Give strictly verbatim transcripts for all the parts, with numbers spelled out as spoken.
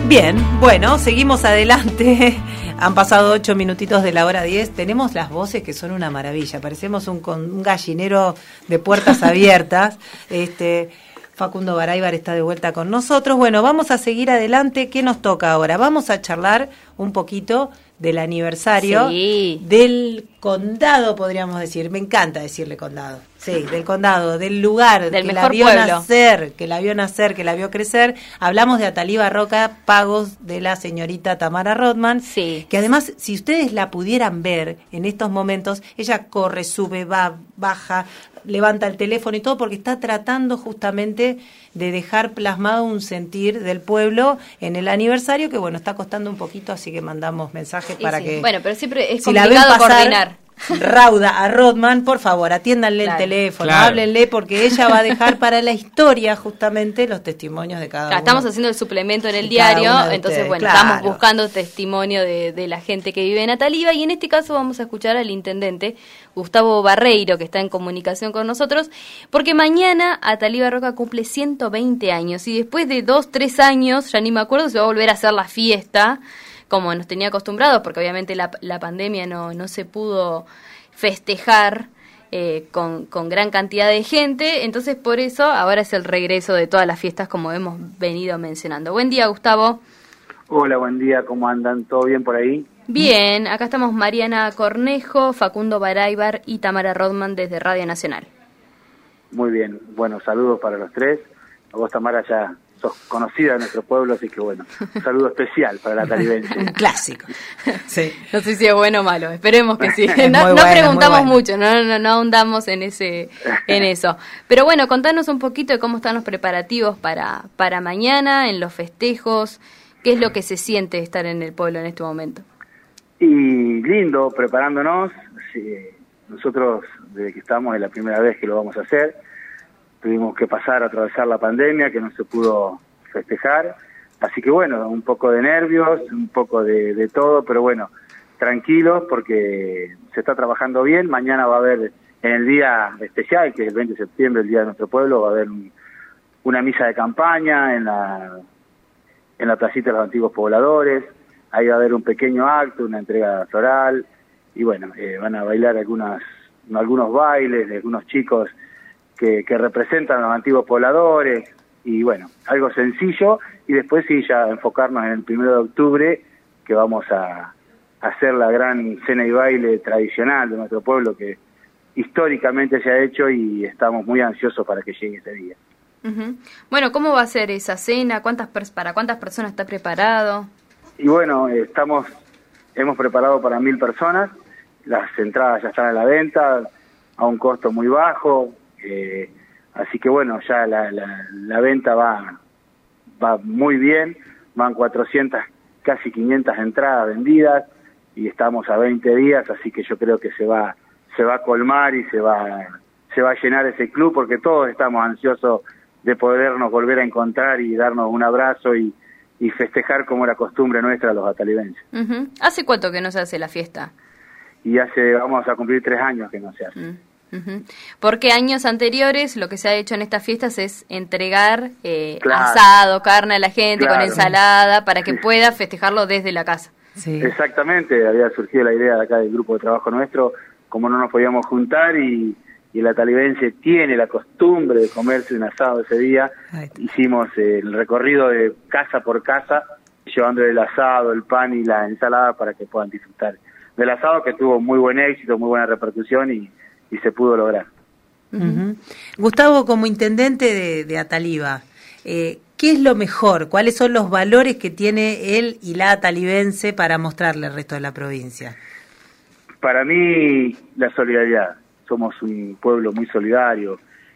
Bien, bueno, seguimos adelante. Han pasado ocho minutitos de la hora diez. Tenemos las voces que son una maravilla. Parecemos un, un gallinero de puertas abiertas. Este, Facundo Baraybar está de vuelta con nosotros. Bueno, vamos a seguir adelante. ¿Qué nos toca ahora? Vamos a charlar un poquito del aniversario sí. del condado, podríamos decir. Me encanta decirle condado. Sí, del condado, del lugar del que la vio pueblo. nacer, que la vio nacer, que la vio crecer. Hablamos de Atalí Barroca, pagos de la señorita Tamara Rothman, sí. que además, si ustedes la pudieran ver en estos momentos, ella corre, sube, va, baja, levanta el teléfono y todo, porque está tratando justamente de dejar plasmado un sentir del pueblo en el aniversario, que bueno, está costando un poquito, así que mandamos mensajes y para sí. que... Bueno, pero siempre es si la complicado ven pasar, coordinar. Rauda a Rothman, por favor, atiéndanle claro, el teléfono, claro. háblenle, porque ella va a dejar para la historia justamente los testimonios de cada claro, uno. Estamos haciendo el suplemento en el diario, entonces ustedes, bueno, claro. estamos buscando testimonio de, de la gente que vive en Ataliba, y en este caso vamos a escuchar al intendente Gustavo Barreiro, que está en comunicación con nosotros, porque mañana Atalí Barroca cumple ciento veinte años, y después de dos, tres años, ya ni me acuerdo, se va a volver a hacer la fiesta, como nos tenía acostumbrados, porque obviamente la, la pandemia no, no se pudo festejar eh, con, con gran cantidad de gente, entonces por eso ahora es el regreso de todas las fiestas, como hemos venido mencionando. Buen día, Gustavo. Hola, buen día, ¿cómo andan? ¿Todo bien por ahí? Bien, acá estamos Mariana Cornejo, Facundo Baraybar y Tamara Rothman desde Radio Nacional. Muy bien, bueno, saludos para los tres. A vos, Tamara, ya sos conocida de nuestro pueblo, así que bueno, un saludo especial para la talibense. Un clásico. Sí. No sé si es bueno o malo, esperemos que sí. No, no bueno, preguntamos bueno. mucho, no, no, no ahondamos en ese, en eso. Pero bueno, contanos un poquito de cómo están los preparativos para, para mañana, en los festejos, qué es lo que se siente estar en el pueblo en este momento. Y lindo, preparándonos. Sí, nosotros, desde que estamos, es la primera vez que lo vamos a hacer. Tuvimos que pasar a atravesar la pandemia, que no se pudo festejar. Así que bueno, un poco de nervios, un poco de, de todo, pero bueno, tranquilos porque se está trabajando bien. Mañana va a haber, en el día especial, que es el veinte de septiembre, el día de nuestro pueblo, va a haber un, una misa de campaña en la, en la placita de los antiguos pobladores. Ahí va a haber un pequeño acto, una entrega floral, y bueno, eh, van a bailar algunas, algunos bailes de algunos chicos Que, que representan a los antiguos pobladores, y bueno, algo sencillo, y después sí ya enfocarnos en el primero de octubre, que vamos a, a hacer la gran cena y baile tradicional de nuestro pueblo, que históricamente se ha hecho, y estamos muy ansiosos para que llegue ese día. Uh-huh. Bueno, ¿cómo va a ser esa cena? ¿Cuántas ¿Para cuántas personas está preparado? Y bueno, estamos hemos preparado para mil personas, las entradas ya están a la venta, a un costo muy bajo. Eh, así que bueno, ya la, la, la venta va va muy bien, van cuatrocientas, casi quinientas entradas vendidas, y estamos a veinte días, así que yo creo que se va se va a colmar y se va se va a llenar ese club, porque todos estamos ansiosos de podernos volver a encontrar y darnos un abrazo y, y festejar como era costumbre nuestra los atalibenses. Uh-huh. ¿Hace cuánto que no se hace la fiesta? Y hace, vamos a cumplir tres años que no se hace. Uh-huh. Uh-huh. Porque años anteriores lo que se ha hecho en estas fiestas es entregar eh, claro. asado, carne a la gente, claro. con ensalada, para que sí. pueda festejarlo desde la casa. Sí. Exactamente, había surgido la idea de acá del grupo de trabajo nuestro, como no nos podíamos juntar, y, y el atalibense tiene la costumbre de comerse un asado ese día. Hicimos eh, el recorrido de casa por casa, llevando el asado, el pan y la ensalada para que puedan disfrutar del asado, que tuvo muy buen éxito, muy buena repercusión, y y se pudo lograr. Uh-huh. Gustavo, como intendente de, de Ataliba, eh, ¿qué es lo mejor? ¿Cuáles son los valores que tiene él y la atalibense para mostrarle al resto de la provincia? Para mí, la solidaridad. Somos un pueblo muy solidario,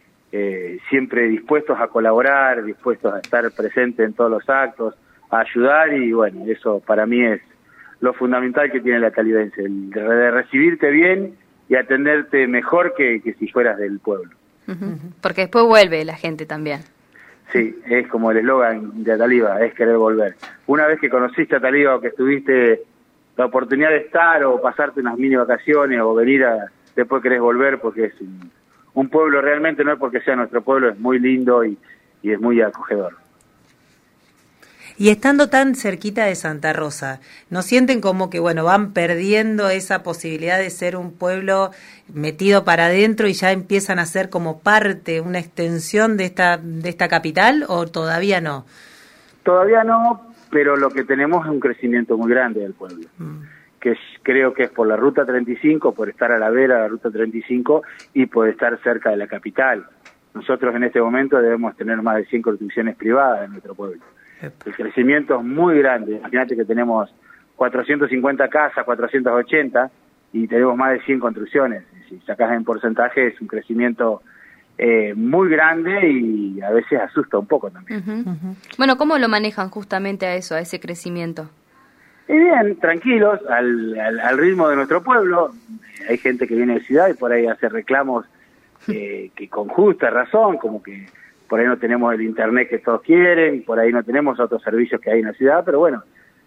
eh, siempre dispuestos a colaborar, dispuestos a estar presentes en todos los actos, a ayudar, y bueno, eso para mí es lo fundamental que tiene la atalibense, el de recibirte bien y atenderte mejor que, que si fueras del pueblo. Uh-huh. Porque después vuelve la gente también. Sí, es como el eslogan de Ataliba, es querer volver. Una vez que conociste Ataliba o que estuviste la oportunidad de estar o pasarte unas mini vacaciones o venir a, después querés volver, porque es un, un pueblo realmente, no es porque sea nuestro pueblo, es muy lindo y, y es muy acogedor. Y estando tan cerquita de Santa Rosa, ¿no sienten como que, bueno, van perdiendo esa posibilidad de ser un pueblo metido para adentro y ya empiezan a ser como parte, una extensión de esta, de esta capital, o todavía no? Todavía no, pero lo que tenemos es un crecimiento muy grande del pueblo, mm. que es, creo que es por la Ruta treinta y cinco, por estar a la vera de la Ruta treinta y cinco y por estar cerca de la capital. Nosotros en este momento debemos tener más de cien construcciones privadas en nuestro pueblo. El crecimiento es muy grande. Imagínate que tenemos cuatrocientas cincuenta casas, cuatrocientas ochenta, y tenemos más de cien construcciones. Si sacas en porcentaje, es un crecimiento eh, muy grande y a veces asusta un poco también. Uh-huh. Uh-huh. Bueno, ¿cómo lo manejan justamente a eso, a ese crecimiento? Y bien, tranquilos, al, al, al ritmo de nuestro pueblo. Hay gente que viene de ciudad y por ahí hace reclamos eh, que con justa razón, como que por ahí no tenemos el internet que todos quieren, por ahí no tenemos otros servicios que hay en la ciudad, pero bueno,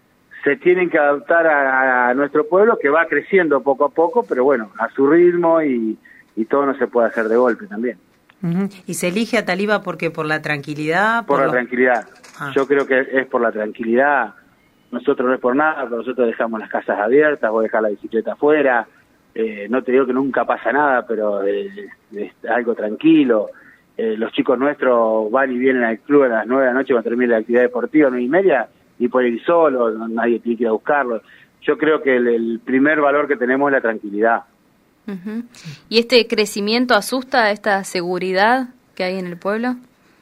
se tienen que adaptar a, a nuestro pueblo, que va creciendo poco a poco, pero bueno, a su ritmo, y, y todo no se puede hacer de golpe también. Uh-huh. ¿Y se elige a Taliba porque por la tranquilidad? Por, por la los... tranquilidad. Ah. Yo creo que es por la tranquilidad. Nosotros no es por nada, pero nosotros dejamos las casas abiertas, vos dejás la bicicleta afuera, eh, no te digo que nunca pasa nada, pero es, es algo tranquilo. Eh, los chicos nuestros van y vienen al club a las nueve de la noche cuando termina la actividad deportiva, nueve y media, y pueden ir solos, no, nadie tiene que ir a buscarlos. Yo creo que el, el primer valor que tenemos es la tranquilidad. Uh-huh. ¿Y este crecimiento asusta, esta seguridad que hay en el pueblo?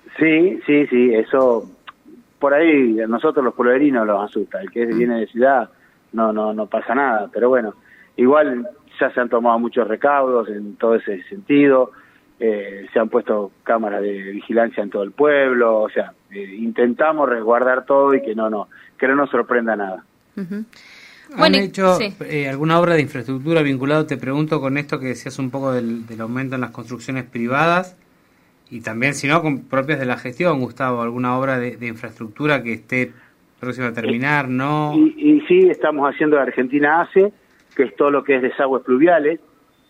Sí, sí, sí, eso por ahí a nosotros los pueblerinos los asusta. El que uh-huh. viene de ciudad no, no, no pasa nada, pero bueno, igual ya se han tomado muchos recaudos en todo ese sentido. Eh, se han puesto cámaras de vigilancia en todo el pueblo, o sea, eh, intentamos resguardar todo y que no, no, que no nos sorprenda nada. Uh-huh. ¿Han bueno, hecho sí. eh, alguna obra de infraestructura vinculado, te pregunto, con esto que decías un poco del, del aumento en las construcciones privadas, y también, si no, con propias de la gestión, Gustavo, alguna obra de, de infraestructura que esté próxima a terminar, eh, ¿no? Y, y sí, estamos haciendo la Argentina ACE, que es todo lo que es desagües pluviales,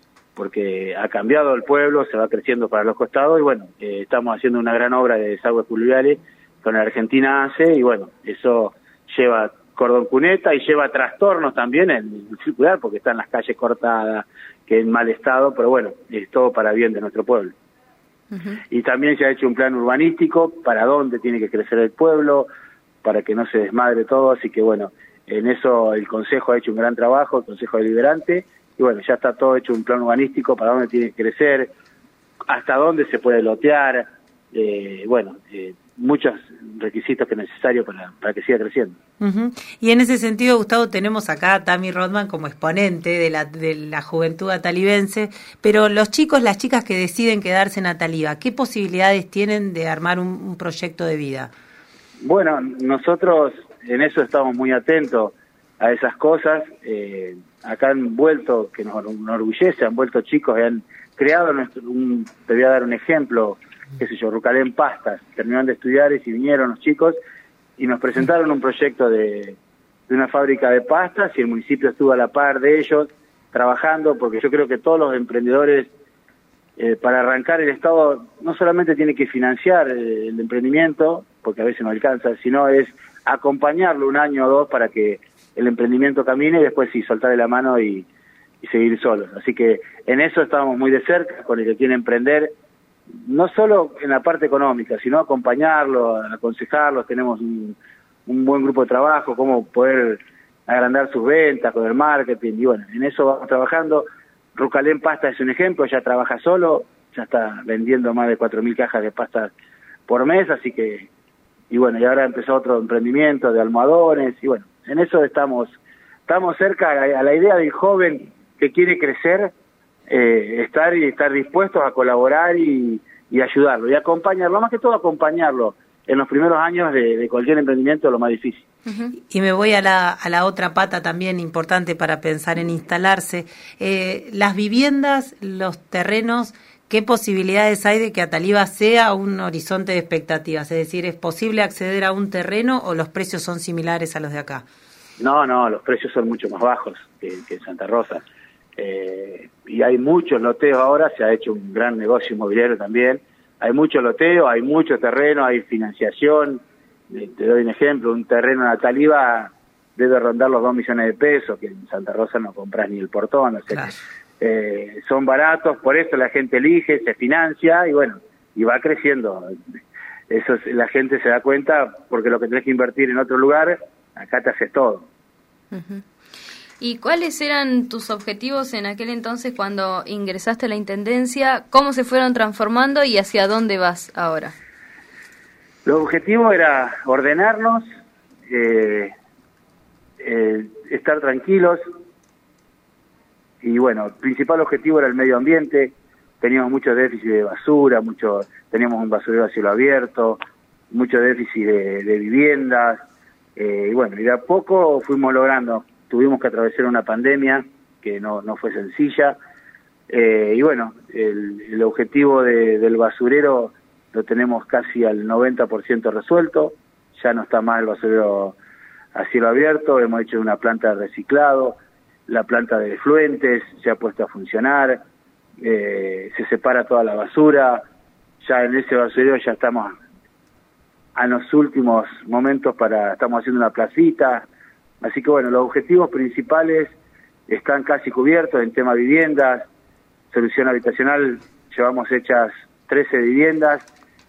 porque ha cambiado el pueblo, se va creciendo para los costados, y bueno, eh, estamos haciendo una gran obra de desagües pluviales con la Argentina ACE, y bueno, eso lleva cordón cuneta y lleva trastornos también en el circular, porque están las calles cortadas, que en mal estado, pero bueno, es todo para bien de nuestro pueblo. Uh-huh. Y también se ha hecho un plan urbanístico para dónde tiene que crecer el pueblo, para que no se desmadre todo, así que bueno, en eso el Consejo ha hecho un gran trabajo, el Consejo Deliberante, y bueno, ya está todo hecho un plan urbanístico para dónde tiene que crecer, hasta dónde se puede lotear, eh, bueno, eh, muchos requisitos que es necesario para, para que siga creciendo. Uh-huh. Y en ese sentido, Gustavo, tenemos acá a Tami Rodman como exponente de la, de la juventud atalibense, pero los chicos, las chicas que deciden quedarse en Ataliba, ¿qué posibilidades tienen de armar un, un proyecto de vida? Bueno, nosotros en eso estamos muy atentos a esas cosas. Eh, acá han vuelto, que nos enorgullece, han vuelto chicos y han creado nuestro, un, te voy a dar un ejemplo, qué sé yo, Rucalén Pastas, terminaron de estudiar y si vinieron los chicos y nos presentaron un proyecto de, de una fábrica de pastas, y el municipio estuvo a la par de ellos trabajando, porque yo creo que todos los emprendedores, eh, para arrancar, el Estado no solamente tiene que financiar eh, el emprendimiento, porque a veces no alcanza, sino es acompañarlo un año o dos para que el emprendimiento camine, y después sí, soltarle la mano y, y seguir solos. Así que en eso estamos muy de cerca con el que quiere emprender, no solo en la parte económica, sino acompañarlo, aconsejarlo. Tenemos un, un buen grupo de trabajo, cómo poder agrandar sus ventas con el marketing, y bueno, en eso vamos trabajando. Rucalén Pasta es un ejemplo, ya trabaja solo, ya está vendiendo más de cuatro mil cajas de pastas por mes, así que, y bueno, y ahora empezó otro emprendimiento de almohadones, y bueno, en eso estamos estamos cerca a la idea del joven que quiere crecer, eh, estar y estar dispuestos a colaborar y, y ayudarlo, y acompañarlo, más que todo acompañarlo en los primeros años de, de cualquier emprendimiento, lo más difícil. Uh-huh. Y me voy a la, a la otra pata también importante para pensar en instalarse. Eh, las viviendas, los terrenos, ¿qué posibilidades hay de que Ataliba sea un horizonte de expectativas? Es decir, ¿es posible acceder a un terreno o los precios son similares a los de acá? No, no, los precios son mucho más bajos que, que en Santa Rosa. Eh, y hay muchos loteos ahora, se ha hecho un gran negocio inmobiliario también. Hay mucho loteo, hay mucho terreno, hay financiación. eh, te doy un ejemplo, un terreno en Ataliva debe rondar los dos millones de pesos, que en Santa Rosa no compras ni el portón, o sea, claro. eh, son baratos, por eso la gente elige, se financia y bueno, y va creciendo. Eso es, la gente se da cuenta, porque lo que tenés que invertir en otro lugar, acá te haces todo. Uh-huh. ¿Y cuáles eran tus objetivos en aquel entonces cuando ingresaste a la Intendencia? ¿Cómo se fueron transformando y hacia dónde vas ahora? Los objetivos era ordenarnos, eh, eh, estar tranquilos, y bueno, el principal objetivo era el medio ambiente. Teníamos mucho déficit de basura, mucho, teníamos un basurero a cielo abierto, mucho déficit de, de viviendas, eh, y bueno, y de a poco fuimos logrando. Tuvimos que atravesar una pandemia que no, no fue sencilla, eh, y bueno, el, el objetivo de, del basurero lo tenemos casi al noventa por ciento resuelto. Ya no está más el basurero a cielo abierto, hemos hecho una planta de reciclado, la planta de efluentes se ha puesto a funcionar, eh, se separa toda la basura, ya en ese basurero ya estamos a los últimos momentos para, estamos haciendo una placita. Así que bueno, los objetivos principales están casi cubiertos en tema viviendas, solución habitacional, llevamos hechas trece viviendas,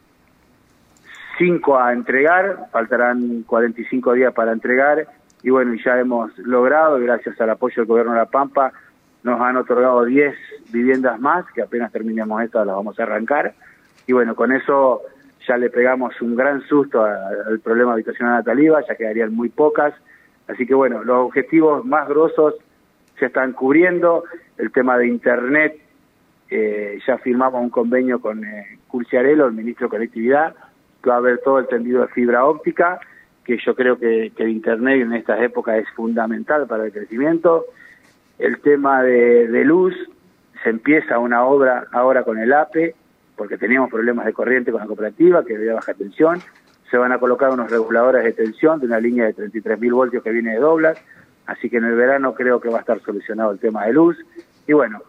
cinco a entregar, faltarán cuarenta y cinco días para entregar, y bueno, ya hemos logrado, gracias al apoyo del Gobierno de La Pampa, nos han otorgado diez viviendas más, que apenas terminemos esta las vamos a arrancar, y bueno, con eso ya le pegamos un gran susto a, al problema habitacional de Ataliva, ya quedarían muy pocas. Así que bueno, los objetivos más grosos se están cubriendo. El tema de Internet, eh, ya firmamos un convenio con eh, Curciarello, el ministro de Conectividad, que va a haber todo el tendido de fibra óptica, que yo creo que, que el Internet en estas épocas es fundamental para el crecimiento. El tema de, de luz, se empieza una obra ahora con el A P E, porque teníamos problemas de corriente con la cooperativa, que había baja tensión. Se van a colocar unos reguladores de tensión de una línea de treinta y tres mil voltios que viene de Doblas, así que en el verano creo que va a estar solucionado el tema de luz. Y bueno,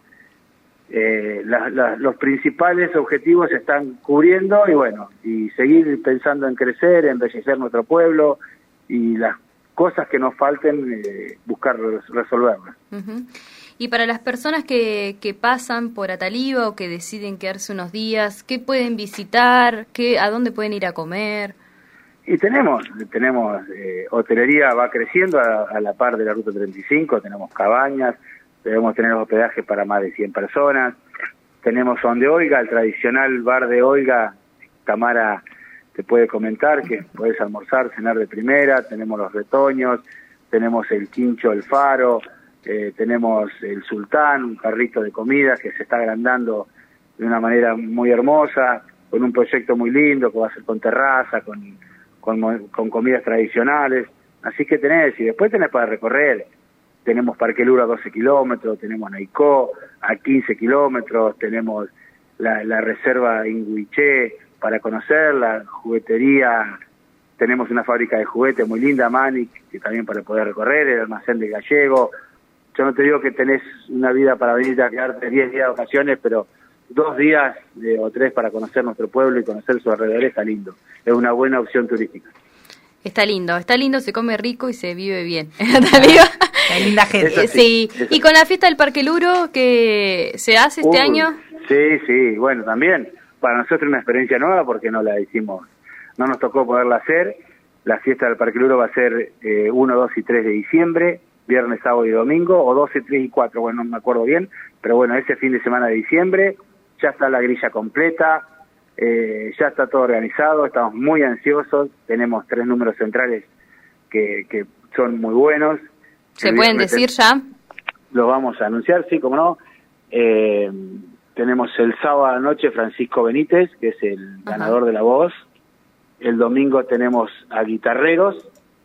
eh, la, la, los principales objetivos se están cubriendo, y bueno, y seguir pensando en crecer, en embellecer nuestro pueblo, y las cosas que nos falten, eh, buscar resolverlas. Uh-huh. Y para las personas que, que pasan por Ataliva o que deciden quedarse unos días, ¿qué pueden visitar? ¿Qué, a dónde pueden ir a comer? Y tenemos, tenemos eh, hotelería va creciendo a, a la par de la Ruta treinta y cinco, tenemos cabañas, debemos tener hospedaje para más de cien personas, tenemos donde Olga, el tradicional bar de Olga, Tamara te puede comentar que puedes almorzar, cenar de primera, tenemos los retoños, tenemos el Quincho, el Faro, eh, tenemos el Sultán, un carrito de comida que se está agrandando de una manera muy hermosa, con un proyecto muy lindo que va a ser con terraza, con... Con, con comidas tradicionales, así que tenés, y después tenés para recorrer, tenemos Parque Luro a doce kilómetros, tenemos Naicó a quince kilómetros, tenemos la, la reserva Inguiché para conocer, la juguetería, tenemos una fábrica de juguetes muy linda, Manic, que también para poder recorrer, el almacén de Gallego. Yo no te digo que tenés una vida para venir a quedarte diez días de vacaciones, pero dos días eh, o tres para conocer nuestro pueblo y conocer su alrededor está lindo. Es una buena opción turística. Está lindo, está lindo, se come rico y se vive bien. Hay linda gente. Sí, sí. Y con la fiesta del Parque Luro que se hace este Uy, año. Sí, sí, bueno, también para nosotros una experiencia nueva porque no la hicimos, no nos tocó poderla hacer. La fiesta del Parque Luro va a ser eh, uno, dos y tres de diciembre, viernes, sábado y domingo, o doce, tres y cuatro, bueno, no me acuerdo bien, pero bueno, ese fin de semana de diciembre. Ya está la grilla completa, eh, ya está todo organizado, estamos muy ansiosos, tenemos tres números centrales que, que son muy buenos. ¿Se pueden decir ya? Los vamos a anunciar, sí, como no. Eh, tenemos el sábado a la noche Francisco Benítez, que es el Ajá. ganador de La Voz. El domingo tenemos a Guitarreros,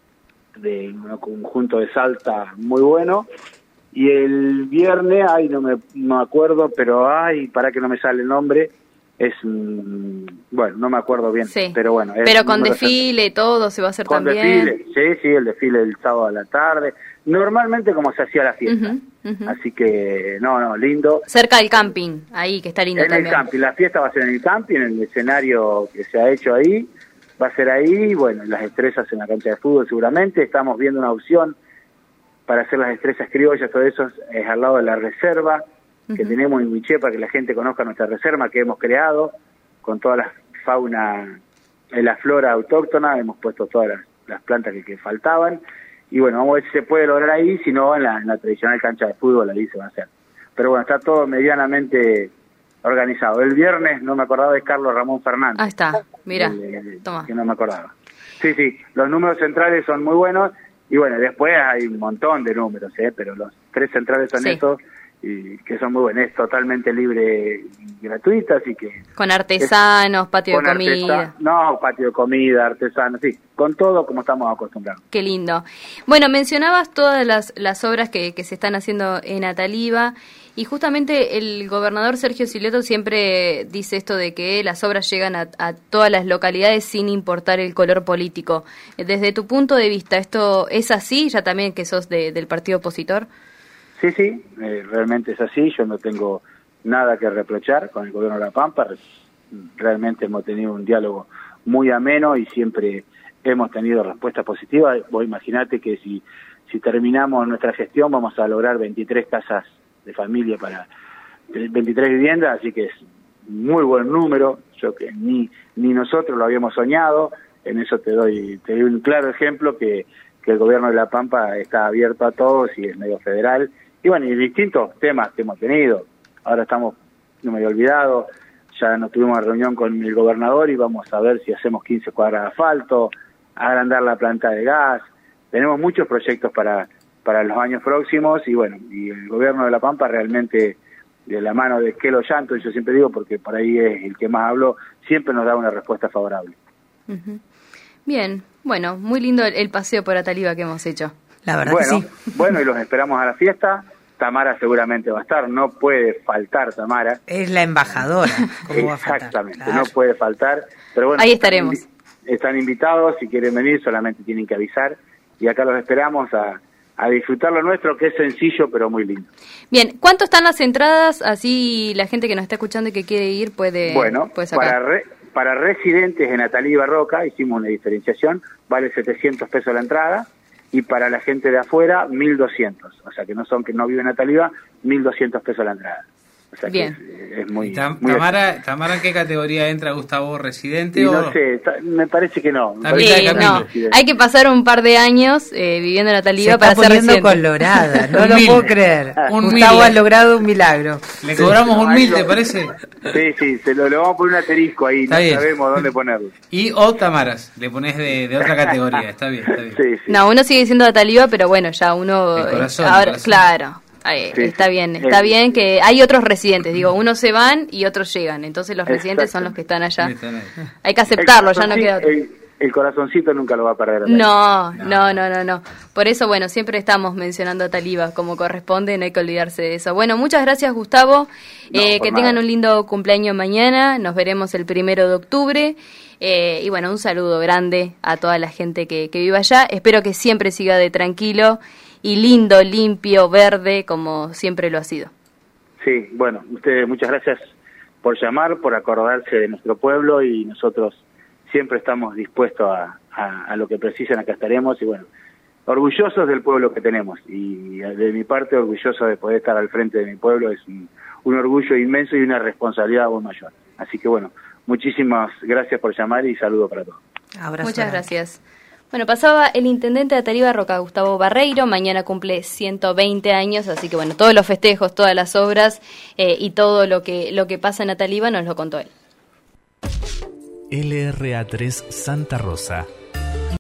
de un conjunto de Salta muy bueno. Y el viernes, ay, no me, no me acuerdo, pero ay, para que no me sale el nombre, es, mm, bueno, no me acuerdo bien, sí. pero bueno. Es pero con desfile, todo se va a hacer con también. Desfile, sí, sí, el desfile del sábado a la tarde, normalmente como se hacía la fiesta, uh-huh, uh-huh. así que, no, no, lindo. Cerca del camping, ahí, que está lindo en también. En el camping, la fiesta va a ser en el camping, en el escenario que se ha hecho ahí, va a ser ahí, bueno, las estrellas en la cancha de fútbol seguramente. Estamos viendo una opción para hacer las estrellas criollas, todo eso es al lado de la reserva que uh-huh. tenemos en Huiché, para que la gente conozca nuestra reserva que hemos creado con toda la fauna, la flora autóctona, hemos puesto todas las, las plantas que, que faltaban, y bueno, vamos a ver si se puede lograr ahí, si no en la, en la tradicional cancha de fútbol ahí se va a hacer. Pero bueno, está todo medianamente organizado. El viernes, no me acordaba, es Carlos Ramón Fernández. Ah, está, mira, toma. Que no me acordaba. Sí, sí, los números centrales son muy buenos, y bueno, después hay un montón de números, ¿eh? Pero los tres centrales son sí. estos, y que son muy buenos, es totalmente libre y gratuita, así que... Con artesanos, es, patio de comida. Artesa, no, patio de comida, artesanos, sí, con todo como estamos acostumbrados. Qué lindo. Bueno, mencionabas todas las, las obras que, que se están haciendo en Ataliva, y justamente el gobernador Sergio Sileto siempre dice esto de que las obras llegan a, a todas las localidades sin importar el color político. Desde tu punto de vista, ¿esto es así, ya también que sos de, del partido opositor? Sí, sí, eh, realmente es así. Yo no tengo nada que reprochar con el gobierno de La Pampa. Realmente hemos tenido un diálogo muy ameno y siempre hemos tenido respuestas positivas. Vos imaginate que si, si terminamos nuestra gestión vamos a lograr veintitrés casas de familia para veintitrés viviendas, así que es muy buen número. Yo que ni ni nosotros lo habíamos soñado. En eso te doy te doy un claro ejemplo que, que el gobierno de La Pampa está abierto a todos y es medio federal. Y bueno, y distintos temas que hemos tenido. Ahora estamos, no me había olvidado, ya nos tuvimos una reunión con el gobernador y vamos a ver si hacemos quince cuadras de asfalto, agrandar la planta de gas. Tenemos muchos proyectos para para los años próximos, y bueno, y el gobierno de La Pampa realmente, de la mano de Kelo Llanto, yo siempre digo, porque por ahí es el que más hablo, siempre nos da una respuesta favorable. Uh-huh. Bien, bueno, muy lindo el, el paseo por Ataliva que hemos hecho. La verdad bueno, que sí. Bueno, y los esperamos a la fiesta. Tamara seguramente va a estar, no puede faltar Tamara. Es la embajadora. ¿Cómo va a faltar? Exactamente, claro. No puede faltar. Pero bueno, ahí estaremos. Están, están invitados, si quieren venir solamente tienen que avisar, y acá los esperamos a... a disfrutar lo nuestro, que es sencillo pero muy lindo. Bien, ¿cuánto están las entradas? Así la gente que nos está escuchando y que quiere ir puede, bueno, puede sacar. Para, re, para residentes en Ataliva Roca hicimos una diferenciación, vale setecientos pesos la entrada, y para la gente de afuera mil doscientos, o sea que no son que no viven en Ataliva, mil doscientos pesos la entrada. O sea bien. Que es, es muy, Tam, muy Tamara, ¿Tamara en qué categoría entra, Gustavo? ¿Residente y o...? no sé, ta, me parece que no. Me sí, parece que no. Hay que pasar un par de años eh, viviendo en Ataliva se para está ser poniendo residente. colorada, no lo puedo creer. Un Gustavo mil. ha logrado un milagro. Le cobramos sí, un no, mil, lo, ¿te parece? Sí, sí, se lo, le vamos a poner un asterisco ahí, está no bien. Sabemos dónde ponerlo. Y o Tamaras, le pones de, de otra categoría, está bien, está bien. Sí, sí. No, uno sigue siendo de Ataliva, pero bueno, ya uno... El corazón, eh, ahora, el corazón. Claro. Ay, Sí, está sí. bien, está Eh, bien que hay otros residentes, digo, unos se van y otros llegan, entonces los residentes son los que están allá. Están ahí. Hay que aceptarlo, ya no queda otro. El, el corazoncito nunca lo va a perder. No, no, no, no, no. Por eso, bueno, siempre estamos mencionando a Ataliva como corresponde, no hay que olvidarse de eso. Bueno, muchas gracias, Gustavo. No, eh, que nada. tengan un lindo cumpleaños mañana. Nos veremos el primero de octubre. Eh, y bueno, un saludo grande a toda la gente que, que vive allá. Espero que siempre siga de tranquilo y lindo, limpio, verde, como siempre lo ha sido. Sí, bueno, ustedes muchas gracias por llamar, por acordarse de nuestro pueblo, y nosotros siempre estamos dispuestos a, a, a lo que precisen, acá estaremos, y bueno, orgullosos del pueblo que tenemos, y de mi parte orgulloso de poder estar al frente de mi pueblo, es un, un orgullo inmenso y una responsabilidad aún mayor. Así que bueno, muchísimas gracias por llamar y saludo para todos. Abrazo Muchas grande. gracias. Bueno, pasaba el intendente de Ataliva Roca, Gustavo Barreiro, mañana cumple ciento veinte años, así que bueno, todos los festejos, todas las obras eh, y todo lo que, lo que pasa en Ataliva nos lo contó él. L R A tres Santa Rosa.